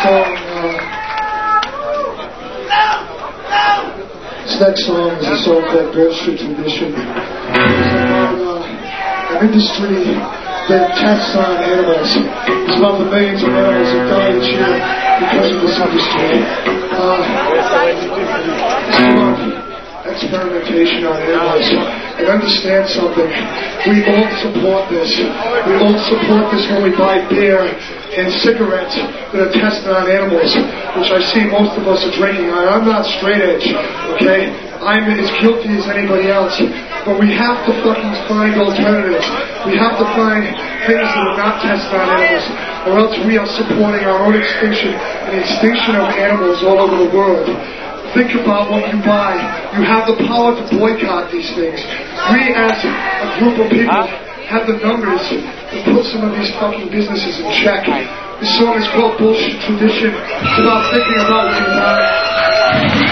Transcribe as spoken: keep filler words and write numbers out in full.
song, uh, this next song is a song called Bullshit Tradition. It's about uh, an industry that tests on animals. It's about the millions of animals that die each year because of this industry. Uh, it's about experimentation on animals. And understand something. We all support this. We all support this when we buy beer and cigarettes that are tested on animals, which I see most of us are drinking. I'm not straight edge, okay? I'm as guilty as anybody else. But we have to fucking find alternatives. We have to find things that are not tested on animals, or else we are supporting our own extinction and the extinction of animals all over the world. Think about what you buy. You have the power to boycott these things. We as a group of people have the numbers to put some of these fucking businesses in check. This song is called Bullshit Tradition. It's about thinking about what you buy.